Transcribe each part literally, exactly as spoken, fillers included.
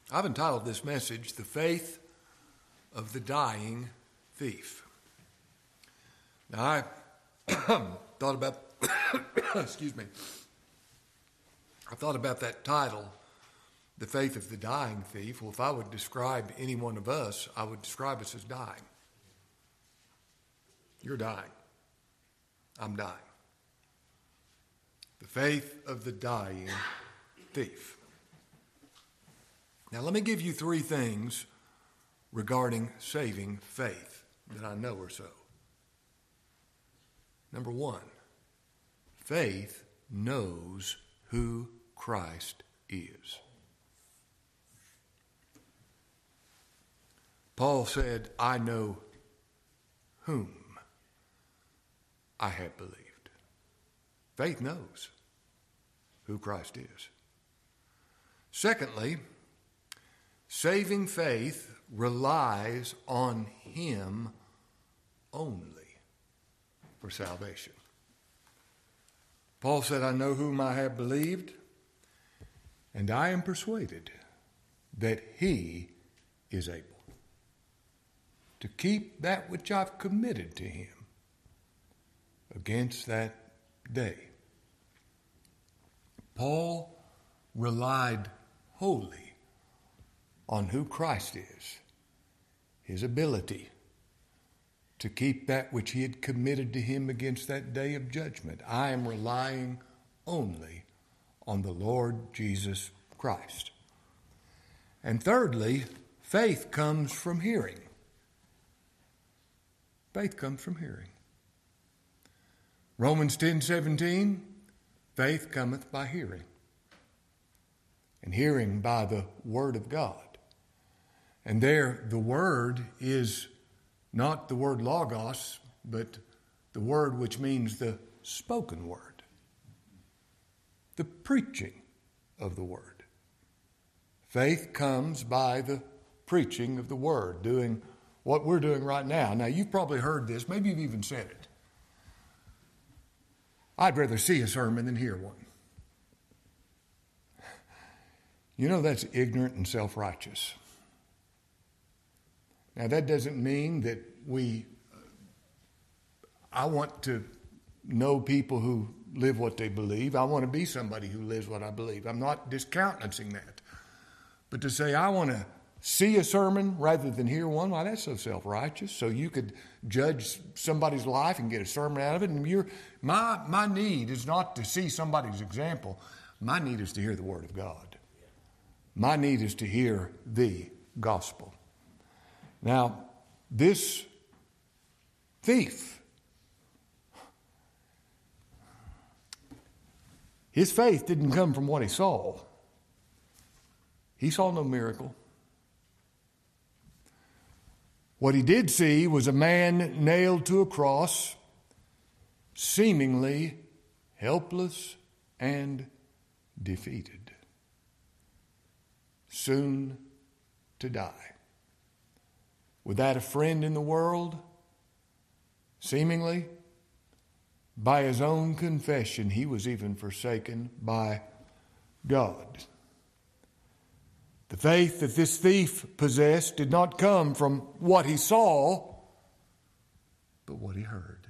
I've entitled this message, The Faith of the Dying Thief. Now, I thought about, excuse me, I thought about that title, The Faith of the Dying Thief. Well, if I would describe any one of us, I would describe us as dying. You're dying. I'm dying. The faith of the dying thief. Now, let me give you three things regarding saving faith that I know are so. Number one, faith knows who Christ is. Paul said, I know whom I have believed. Faith knows who Christ is. Secondly, saving faith relies on Him only for salvation. Paul said, I know whom I have believed, and I am persuaded that He is able to keep that which I've committed to Him against that day. Paul relied wholly on who Christ is, His ability to keep that which He had committed to Him against that day of judgment. I am relying only on the Lord Jesus Christ. And thirdly, faith comes from hearing. Faith comes from hearing. Romans ten seventeen, faith cometh by hearing, and hearing by the word of God. And there, the word is not the word logos, but the word which means the spoken word, the preaching of the word. Faith comes by the preaching of the word, doing what we're doing right now. Now, you've probably heard this. Maybe you've even said it. I'd rather see a sermon than hear one. You know, that's ignorant and self-righteous. Now, that doesn't mean that we, I want to know people who live what they believe. I want to be somebody who lives what I believe. I'm not discountenancing that. But to say I want to see a sermon rather than hear one, why, that's so self-righteous. So you could judge somebody's life and get a sermon out of it. And you're, my, my need is not to see somebody's example. My need is to hear the Word of God. My need is to hear the gospel. Now, this thief, his faith didn't come from what he saw. He saw no miracle. What he did see was a man nailed to a cross, seemingly helpless and defeated, soon to die. Without a friend in the world, seemingly, by his own confession, he was even forsaken by God. The faith that this thief possessed did not come from what he saw, but what he heard.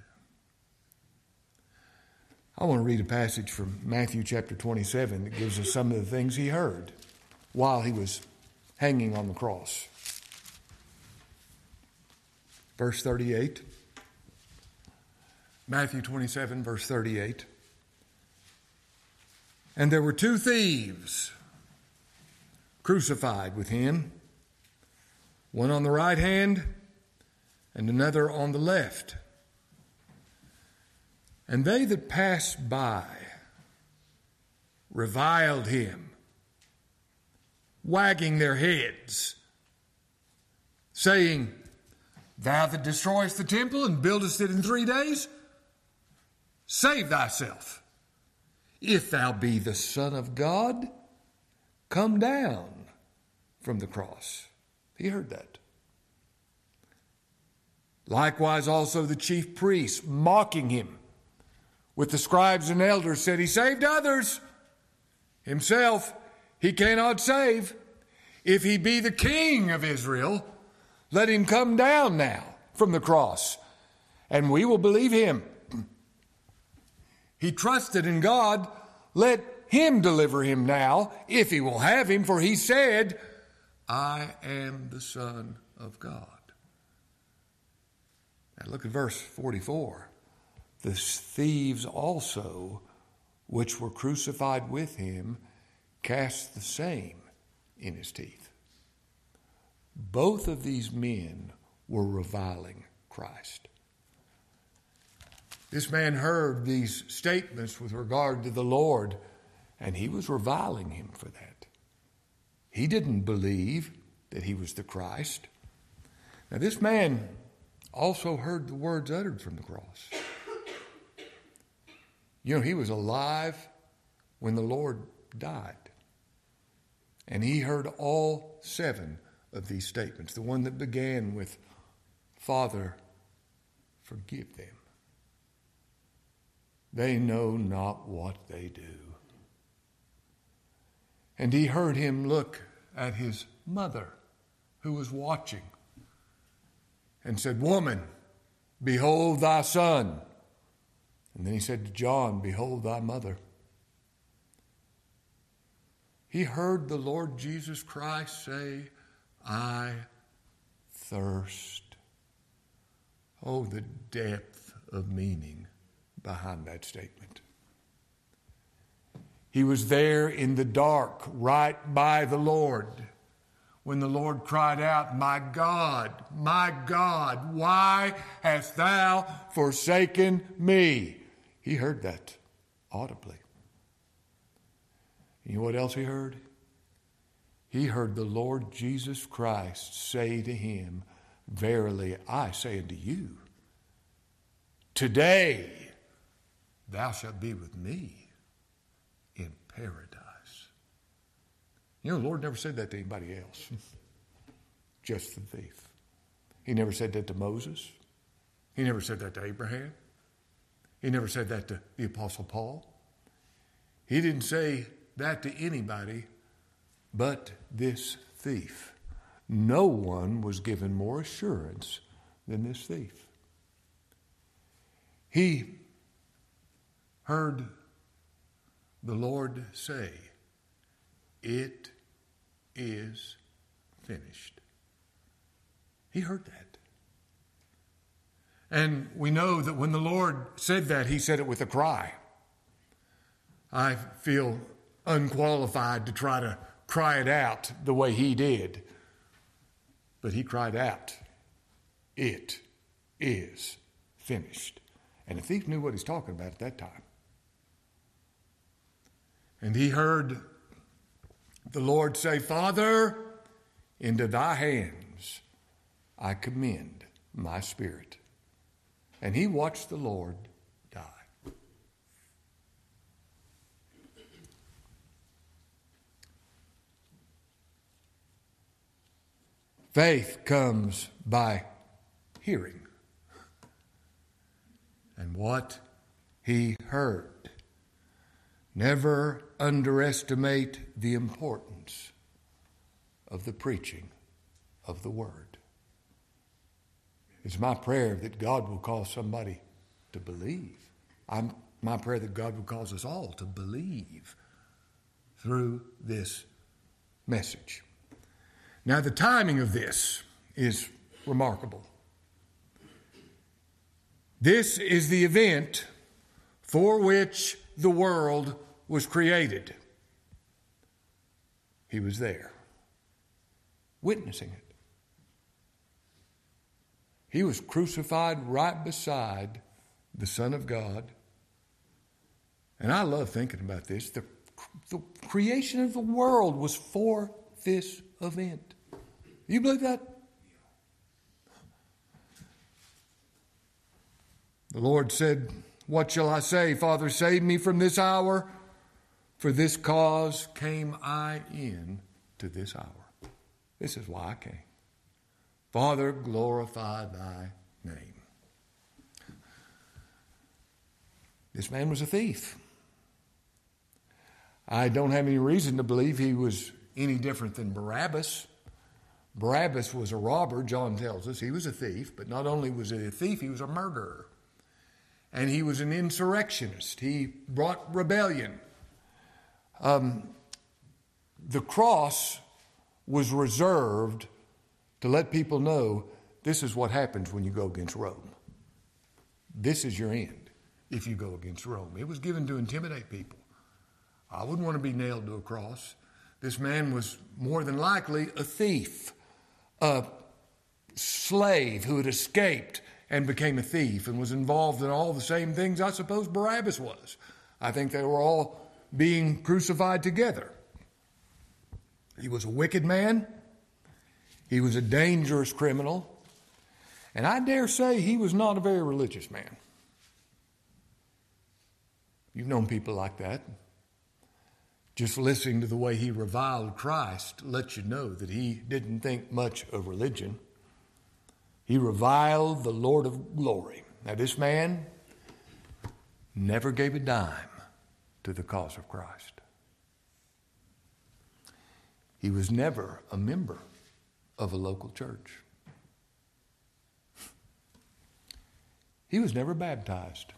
I want to read a passage from Matthew chapter twenty-seven that gives us some of the things he heard while he was hanging on the cross. Verse thirty-eight. Matthew twenty-seven, verse thirty-eight. And there were two thieves crucified with him, one on the right hand and another on the left. And they that passed by reviled him, wagging their heads, saying, Thou that destroyest the temple and buildest it in three days, save thyself. If thou be the Son of God, come down from the cross. He heard that. Likewise also the chief priests, mocking him with the scribes and elders, said, He saved others. Himself he cannot save. If he be the King of Israel, let him come down now from the cross, and we will believe him. He trusted in God. Let him deliver him now, if he will have him, for he said, I am the Son of God. Now look at verse forty-four. The thieves also, which were crucified with him, cast the same in his teeth. Both of these men were reviling Christ. This man heard these statements with regard to the Lord, and he was reviling him for that. He didn't believe that he was the Christ. Now, this man also heard the words uttered from the cross. You know, he was alive when the Lord died. And he heard all seven of these statements. The one that began with, Father, forgive them. They know not what they do. And he heard him look at his mother, who was watching, and said, Woman, behold thy son. And then he said to John, Behold thy mother. He heard the Lord Jesus Christ say, I thirst. Oh, the depth of meaning behind that statement. He was there in the dark, right by the Lord, when the Lord cried out, My God, my God, why hast thou forsaken me? He heard that audibly. You know what else he heard? He heard the Lord Jesus Christ say to him, Verily I say unto you, today thou shalt be with me in paradise. You know, the Lord never said that to anybody else, just the thief. He never said that to Moses. He never said that to Abraham. He never said that to the Apostle Paul. He didn't say that to anybody but this thief. No one was given more assurance than this thief. He heard the Lord say, It is finished. He heard that. And we know that when the Lord said that, he said it with a cry. I feel unqualified to try to cry it out the way he did. But he cried out, It is finished. And the thief knew what he's talking about at that time. And he heard the Lord say, Father, into thy hands I commend my spirit. And he watched the Lord die. Faith comes by hearing. And what he heard. Never underestimate the importance of the preaching of the word. It's my prayer that God will cause somebody to believe. I'm, my prayer that God will cause us all to believe through this message. Now, the timing of this is remarkable. This is the event for which the world was created. He was there, witnessing it. He was crucified right beside the Son of God. And I love thinking about this. The, the creation of the world was for this event. You believe that? The Lord said, What shall I say? Father, save me from this hour. For this cause came I in to this hour. This is why I came. Father, glorify thy name. This man was a thief. I don't have any reason to believe he was any different than Barabbas. Barabbas was a robber, John tells us. He was a thief, but not only was he a thief, he was a murderer. And he was an insurrectionist. He brought rebellion. Um, the cross was reserved to let people know this is what happens when you go against Rome. This is your end if you go against Rome. It was given to intimidate people. I wouldn't want to be nailed to a cross. This man was more than likely a thief, a slave who had escaped and became a thief and was involved in all the same things I suppose Barabbas was. I think they were all being crucified together. He was a wicked man. He was a dangerous criminal. And I dare say he was not a very religious man. You've known people like that. Just listening to the way he reviled Christ lets you know that he didn't think much of religion. He reviled the Lord of glory. Now, this man never gave a dime to the cause of Christ. He was never a member of a local church. He was never baptized.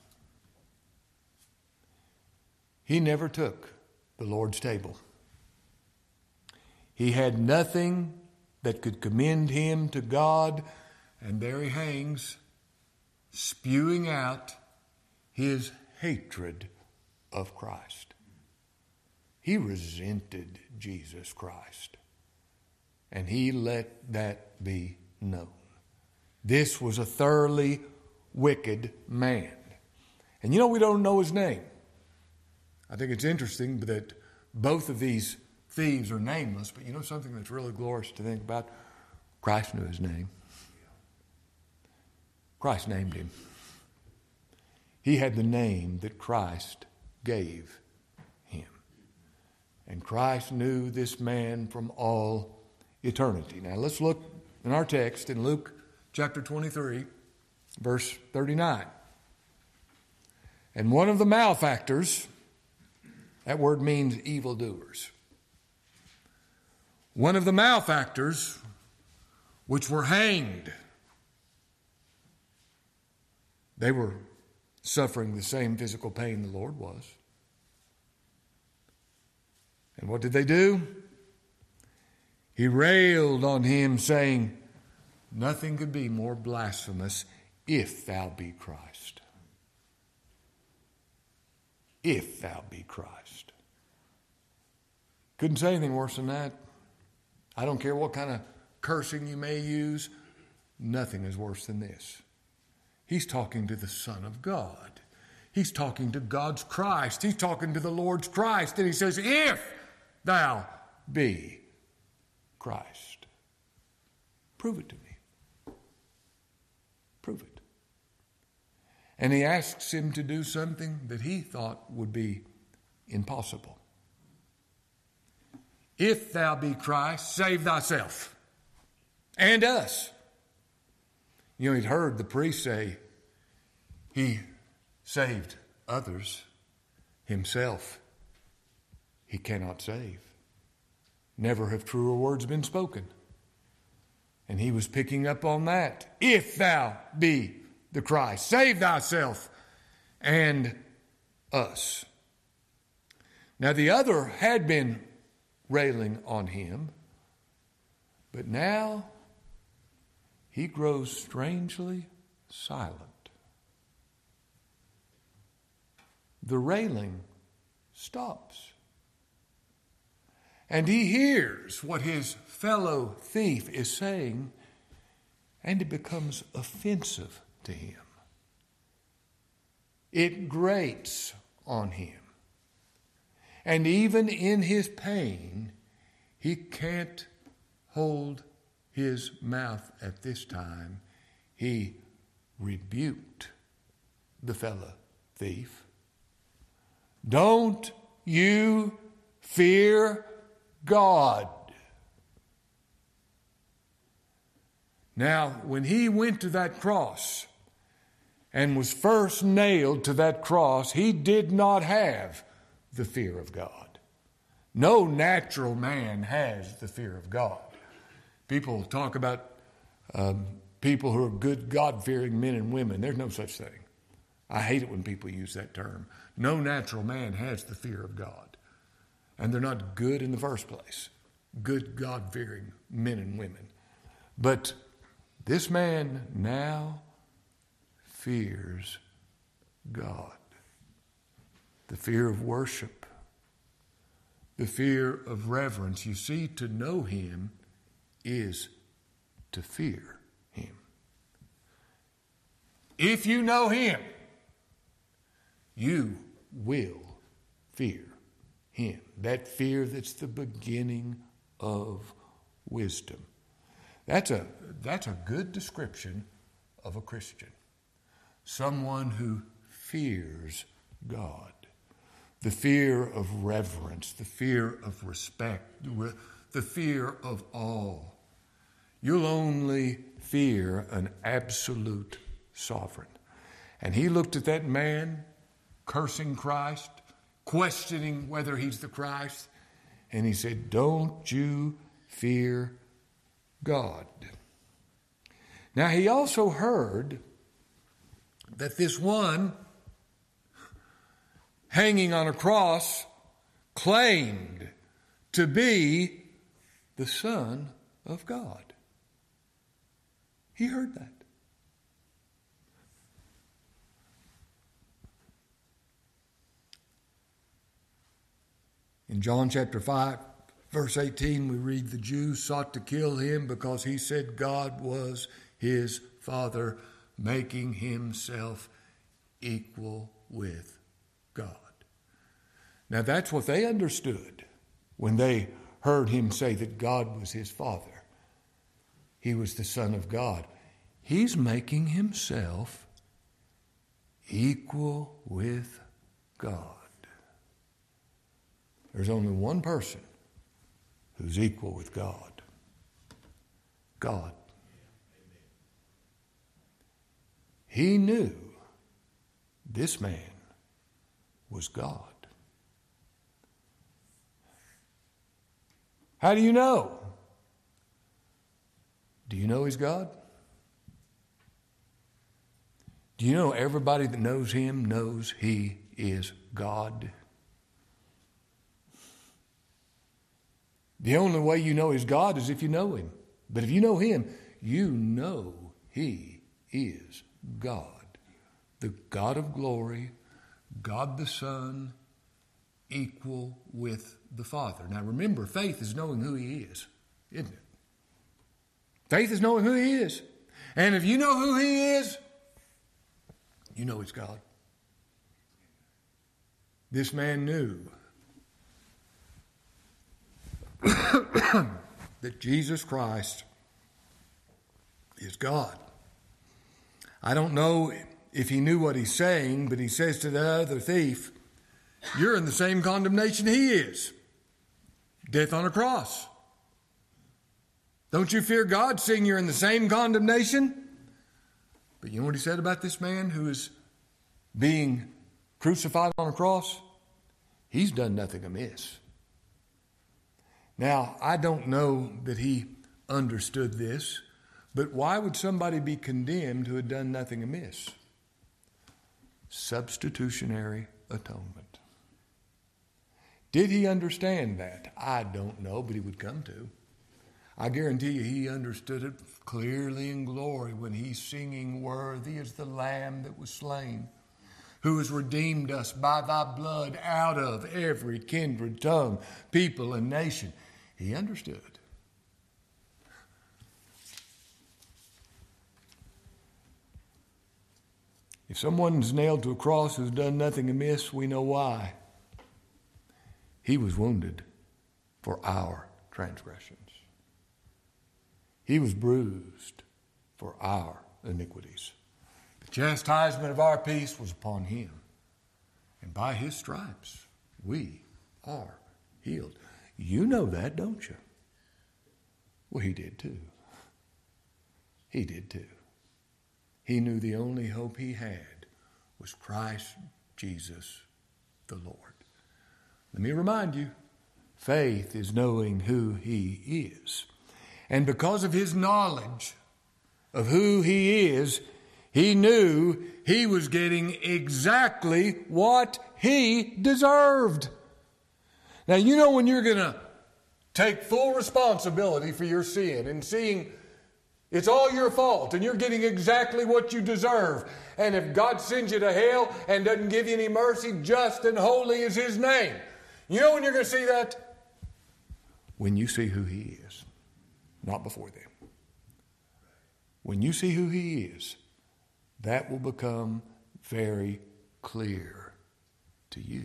He never took the Lord's table. He had nothing that could commend him to God, and there he hangs, spewing out his hatred of Christ. He resented Jesus Christ, and he let that be known. This was a thoroughly wicked man. And you know, we don't know his name. I think it's interesting that both of these thieves are nameless, but you know something that's really glorious to think about? Christ knew his name. Christ named him. He had the name that Christ gave him. And Christ knew this man from all eternity. Now let's look in our text in Luke chapter twenty-three, verse thirty-nine. And one of the malefactors, that word means evildoers. One of the malefactors, which were hanged, they were suffering the same physical pain the Lord was. And what did they do? He railed on him, saying, nothing could be more blasphemous if thou be Christ. If thou be Christ. Couldn't say anything worse than that. I don't care what kind of cursing you may use. Nothing is worse than this. He's talking to the Son of God. He's talking to God's Christ. He's talking to the Lord's Christ. And he says, if thou be Christ. Prove it to me. Prove it. And he asks him to do something that he thought would be impossible. If thou be Christ, save thyself and us. You know, he'd heard the priest say he saved others. Himself he cannot save. Never have truer words been spoken. And he was picking up on that. If thou be the Christ, save thyself and us. Now the other had been railing on him, but now he grows strangely silent. The railing stops. And he hears what his fellow thief is saying, and it becomes offensive to him. It grates on him. And even in his pain, he can't hold his mouth at this time. He rebuked the fellow thief. Don't you fear God? Now, when he went to that cross and was first nailed to that cross, he did not have the fear of God. No natural man has the fear of God. People talk about um, people who are good, God-fearing men and women. There's no such thing. I hate it when people use that term. No natural man has the fear of God. And they're not good in the first place. Good, God-fearing men and women. But this man now fears God. The fear of worship. The fear of reverence. You see, to know him is to fear him. If you know him, you will fear him. That fear that's the beginning of wisdom. That's a, that's a good description of a Christian. Someone who fears God. The fear of reverence, the fear of respect, the fear of awe. You'll only fear an absolute sovereign. And he looked at that man cursing Christ, questioning whether he's the Christ, and he said, "Don't you fear God?" Now he also heard that this one hanging on a cross claimed to be the Son of God. He heard that. In John chapter five, verse eighteen, we read, the Jews sought to kill him because he said God was his Father, making himself equal with God. Now that's what they understood when they heard him say that God was his Father. He was the Son of God. He's making himself equal with God. There's only one person who's equal with God. God. He knew this man was God. How do you know? Do you know he's God? Do you know everybody that knows him knows he is God? The only way you know he's God is if you know him. But if you know him, you know he is God. The God of glory, God the Son, equal with the Father. Now remember, faith is knowing who he is, isn't it? Faith is knowing who he is. And if you know who he is, you know he's God. This man knew that Jesus Christ is God. I don't know if he knew what he's saying, but he says to the other thief, you're in the same condemnation he is. Death on a cross. Don't you fear God, seeing you're in the same condemnation? But you know what he said about this man who is being crucified on a cross? He's done nothing amiss. Now, I don't know that he understood this, but why would somebody be condemned who had done nothing amiss? Substitutionary atonement. Did he understand that? I don't know, but he would come to. I guarantee you he understood it clearly in glory when he's singing, worthy is the Lamb that was slain, who has redeemed us by thy blood out of every kindred, tongue, people, and nation. He understood. If someone's nailed to a cross who's done nothing amiss, we know why. He was wounded for our transgressions. He was bruised for our iniquities. The chastisement of our peace was upon him. And by his stripes, we are healed. You know that, don't you? Well, he did too. He did too. He knew the only hope he had was Christ Jesus the Lord. Let me remind you, Faith is knowing who He is. And because of his knowledge of who He is, he knew he was getting exactly what he deserved. Now, you know when you're going to take full responsibility for your sin and seeing it's all your fault and you're getting exactly what you deserve. And if God sends you to hell and doesn't give you any mercy, just and holy is His name. You know when you're going to see that? When you see who He is, not before then. When you see who He is, that will become very clear to you.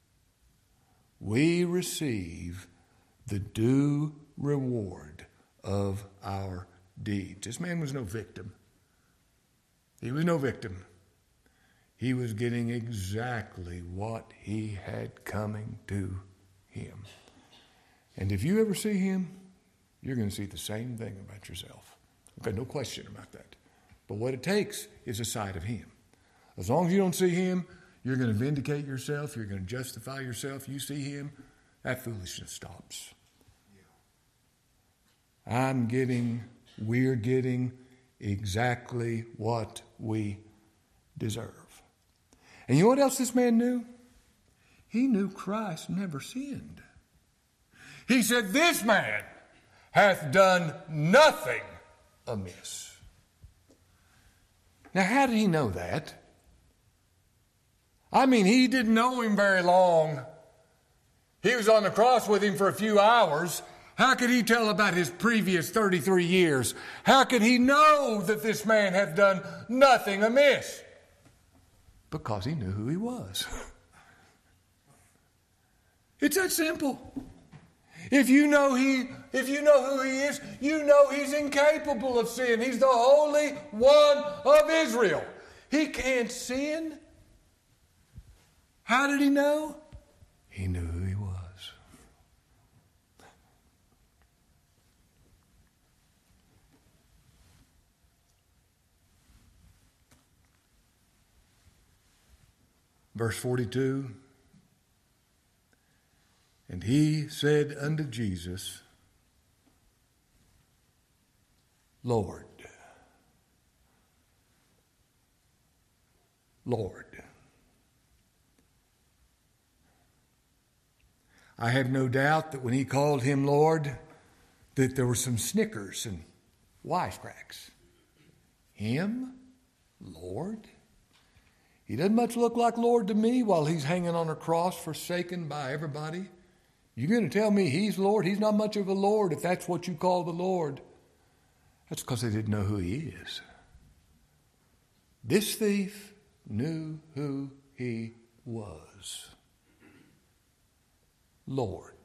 We receive the due reward of our deeds. This man was no victim. He was no victim. He was getting exactly what he had coming to him. And if you ever see him, you're going to see the same thing about yourself. Okay, no question about that. But what it takes is a sight of him. As long as you don't see him, you're going to vindicate yourself. You're going to justify yourself. You see him, that foolishness stops. I'm getting, we're getting exactly what we deserve. And you know what else this man knew? He knew Christ never sinned. He said, this man hath done nothing amiss. Now, how did he know that? I mean, he didn't know him very long. He was on the cross with him for a few hours. How could he tell about his previous thirty-three years? How could he know that this man had done nothing amiss? Because he knew who he was. It's that simple. If you know he, if you know who he is, you know he's incapable of sin. He's the Holy One of Israel. He can't sin. How did he know? He knew who he was. Verse forty-two. And he said unto Jesus, Lord, Lord. I have no doubt that when he called him Lord, that there were some snickers and wisecracks. Him? Lord? He doesn't much look like Lord to me while he's hanging on a cross, forsaken by everybody. You're going to tell me he's Lord? He's not much of a Lord if that's what you call the Lord. That's because they didn't know who he is. This thief knew who he was. Lord.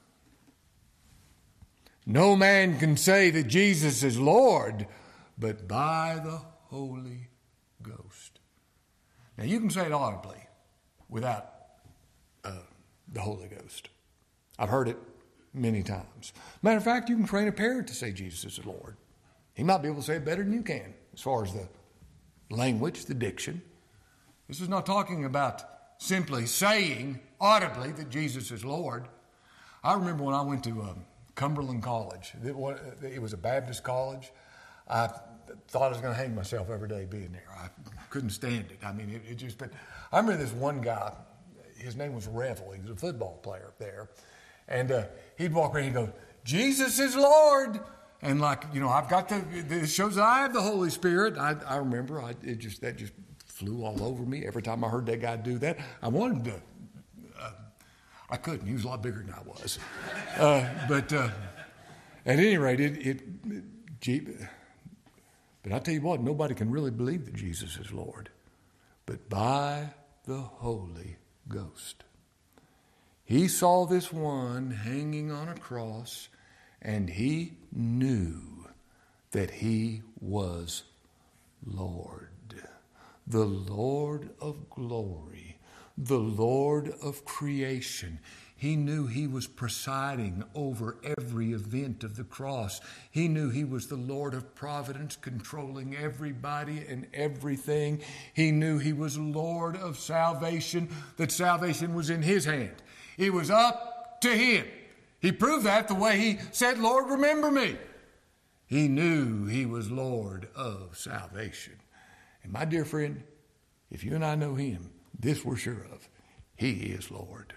No man can say that Jesus is Lord, but by the Holy Ghost. Now you can say it audibly without uh, the Holy Ghost. I've heard it many times. Matter of fact, you can train a parent to say Jesus is Lord. He might be able to say it better than you can as far as the language, the diction. This is not talking about simply saying audibly that Jesus is Lord. I remember when I went to um, Cumberland College. It was a Baptist college. I thought I was going to hang myself every day being there. I couldn't stand it. I mean, it, it just, but I remember this one guy, his name was Revel. He was a football player up there. And uh, he'd walk around and he'd go, Jesus is Lord. And like, you know, I've got the, it shows that I have the Holy Spirit. I, I remember, I, it just, that just flew all over me every time I heard that guy do that. I wanted to, uh, I couldn't. He was a lot bigger than I was. Uh, but uh, at any rate, it, it, it but I tell you what, nobody can really believe that Jesus is Lord, but by the Holy Ghost. He saw this one hanging on a cross, and he knew that he was Lord, the Lord of glory, the Lord of creation. He knew he was presiding over every event of the cross. He knew he was the Lord of providence, controlling everybody and everything. He knew he was Lord of salvation, that salvation was in his hand. It was up to him. He proved that the way he said, Lord, remember me. He knew he was Lord of salvation. And my dear friend, if you and I know him, this we're sure of. He is Lord.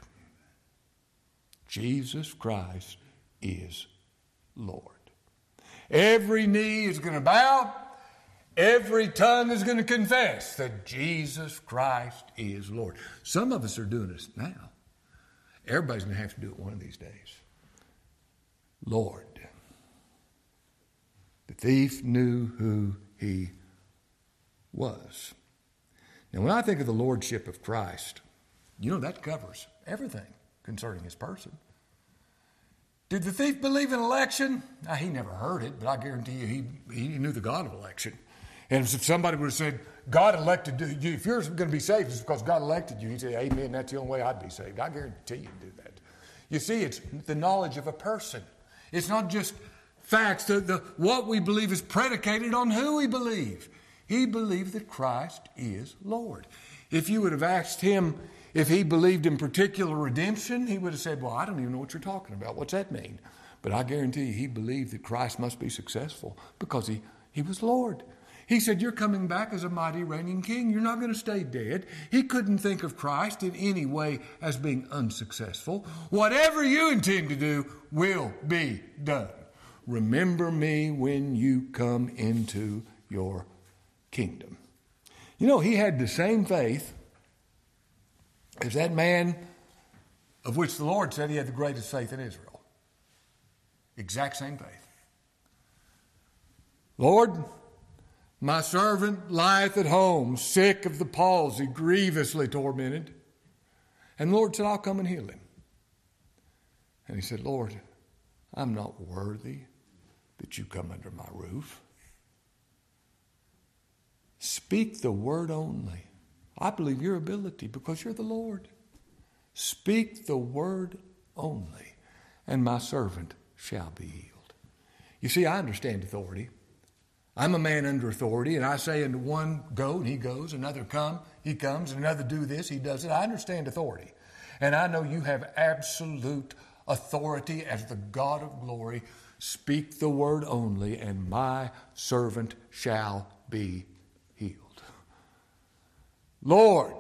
Jesus Christ is Lord. Every knee is going to bow. Every tongue is going to confess that Jesus Christ is Lord. Some of us are doing this now. Everybody's going to have to do it one of these days. Lord. The thief knew who he was. Now, when I think of the lordship of Christ, you know that covers everything concerning his person. Did the thief believe in election? Now, he never heard it, but I guarantee you he, he knew the God of election. And if somebody would have said, God elected you, if you're going to be saved, it's because God elected you, he'd say, amen, that's the only way I'd be saved. I guarantee you do that. You see, it's the knowledge of a person. It's not just facts. The, the, what we believe is predicated on who we believe. He believed that Christ is Lord. If you would have asked him if he believed in particular redemption, he would have said, well, I don't even know what you're talking about. What's that mean? But I guarantee you he believed that Christ must be successful because he, he was Lord. He said, you're coming back as a mighty reigning king. You're not going to stay dead. He couldn't think of Christ in any way as being unsuccessful. Whatever you intend to do will be done. Remember me when you come into your kingdom. You know, he had the same faith as that man of which the Lord said he had the greatest faith in Israel. Exact same faith. Lord, my servant lieth at home, sick of the palsy, grievously tormented. And the Lord said, I'll come and heal him. And he said, Lord, I'm not worthy that you come under my roof. Speak the word only. I believe your ability because you're the Lord. Speak the word only, and my servant shall be healed. You see, I understand authority. I'm a man under authority, and I say unto one, go, and he goes. Another, come, he comes. And another, do this, he does it. I understand authority. And I know you have absolute authority as the God of glory. Speak the word only, and my servant shall be healed. Lord,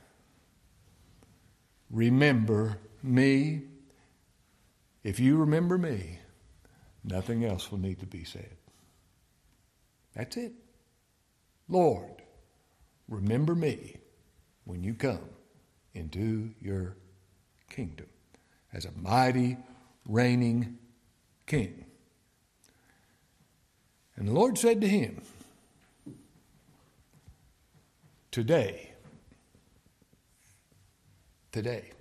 remember me. If you remember me, nothing else will need to be said. That's it. Lord, remember me when you come into your kingdom as a mighty reigning king. And the Lord said to him, Today, today,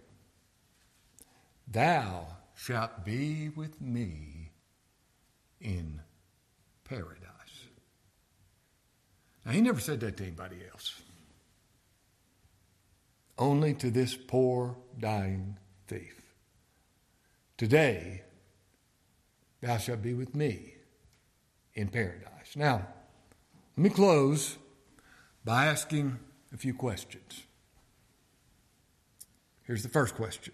thou shalt be with me in paradise. Now, he never said that to anybody else. Only to this poor, dying thief. Today, thou shalt be with me in paradise. Now, let me close by asking a few questions. Here's the first question.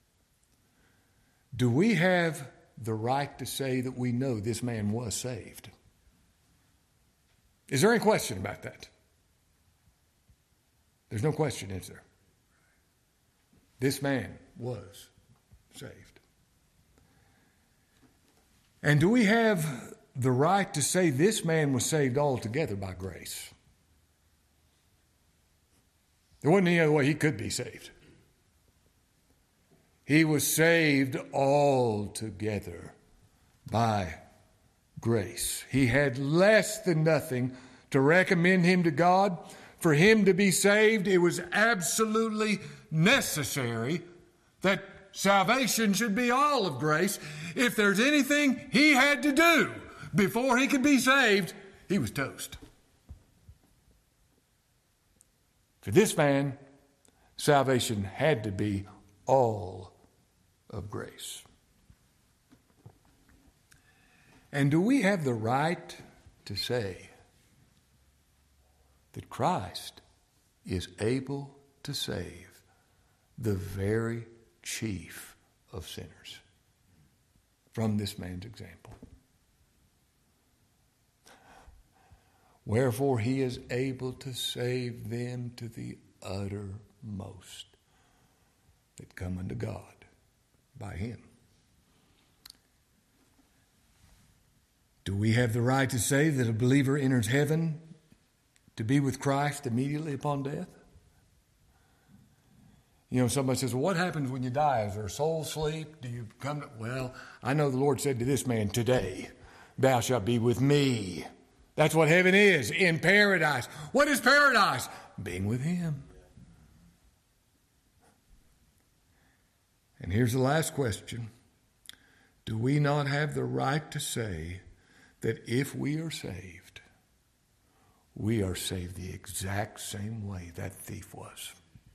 Do we have the right to say that we know this man was saved? Is there any question about that? There's no question, is there? This man was saved. And do we have the right to say this man was saved altogether by grace? There wasn't any other way he could be saved. He was saved altogether by grace. He had less than nothing to recommend him to God. For him to be saved, it was absolutely necessary that salvation should be all of grace. If there's anything he had to do before he could be saved, he was toast. For this man, salvation had to be all of grace. And do we have the right to say that Christ is able to save the very chief of sinners? from this man's example. Wherefore he is able to save them to the uttermost that come unto God by him. Do we have the right to say that a believer enters heaven to be with Christ immediately upon death? You know, somebody says, well, what happens when you die? Is there a soul sleep? Do you come to... Well, I know the Lord said to this man, today thou shalt be with me. That's what heaven is, in paradise. What is paradise? Being with him. And here's the last question. Do we not have the right to say that if we are saved, we are saved the exact same way that thief was?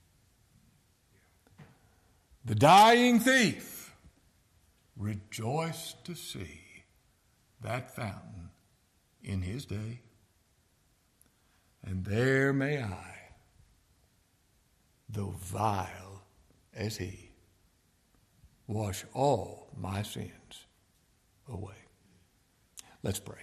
The dying thief rejoiced to see that fountain in his day. And there may I, though vile as he, wash all my sins away. Let's pray.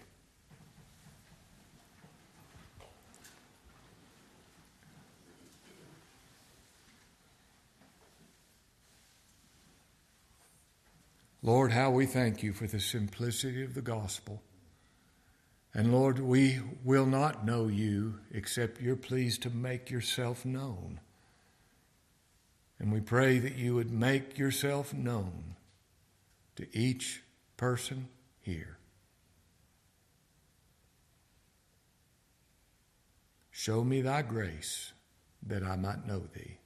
Lord, how we thank you for the simplicity of the gospel. And Lord, we will not know you except you're pleased to make yourself known. And we pray that you would make yourself known to each person here. Show me thy grace that I might know thee.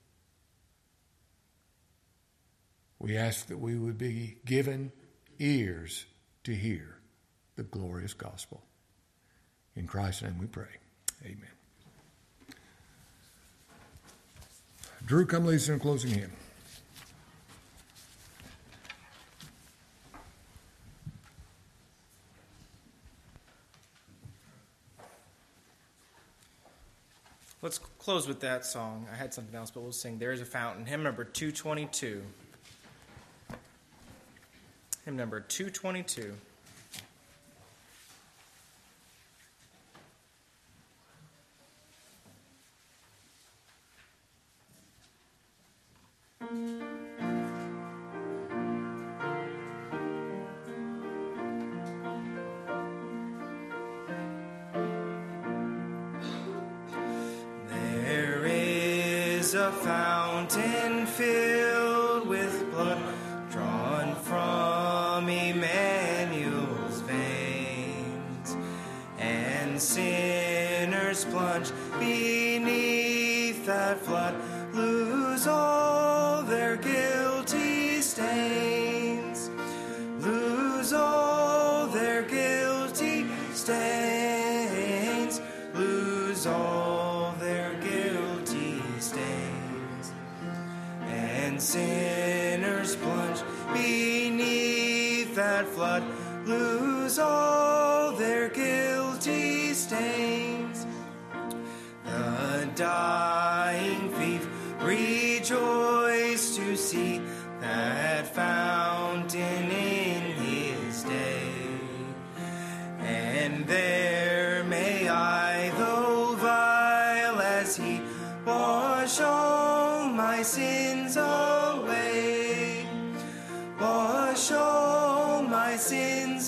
We ask that we would be given ears to hear the glorious gospel. In Christ's name we pray. Amen. Drew, come lead us in a closing hymn. Let's close with that song. I had something else, but we'll sing There Is a Fountain, hymn number two twenty-two. Hymn number two twenty-two. There is a fountain filled with blood drawn from Emmanuel's veins, and sinners plunge beneath that flood, lose all their guilty stains, lose all their guilty stains, lose all their guilty stains, and sinners plunge beneath that flood, lose all their guilty stains. The dying thief rejoiced to see that fountain in his day, and there may I, though vile as he, wash all my sins away, wash all my sins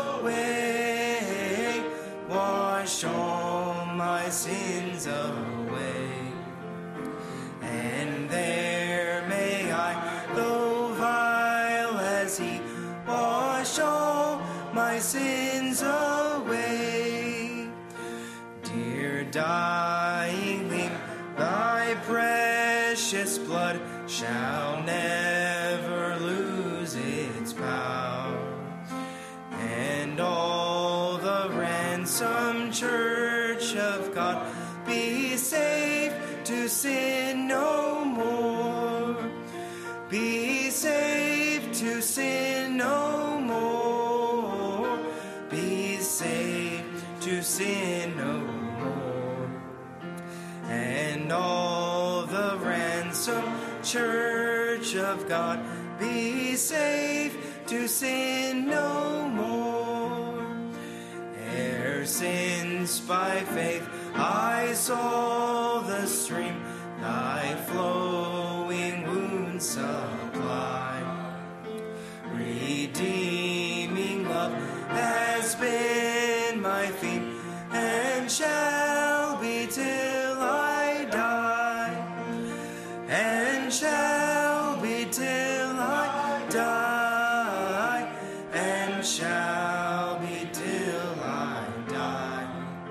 away, wash all my sins away. And there may I, though vile as he, wash all my sins away. Dear dying lamb, thy precious blood shall never lose its power, and all the ransomed church of God be safe to sin no more, be safe to sin no more, be safe to sin no more. And all the ransomed church of God be safe to sin no more. Ere since by faith I saw the stream thy flowing wounds supply, redeeming love has been my theme and shall be till I die, and shall be till I die, and shall be till I die.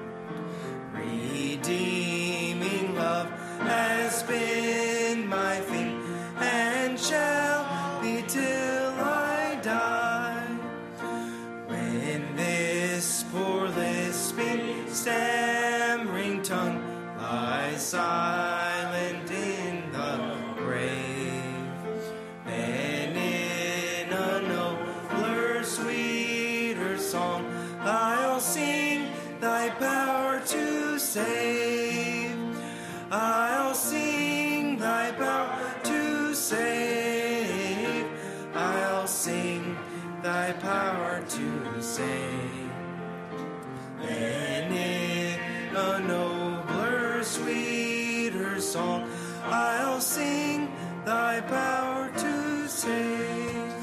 Redeeming love has been my theme and shall be till I die. When this poor lisping, stammering tongue lies silent in the grave, then in a nobler, sweeter song I'll sing thy power to save. I'll sing thy power to save. I'll sing thy power to save. Then in a nobler, sweeter song I'll sing thy power to save.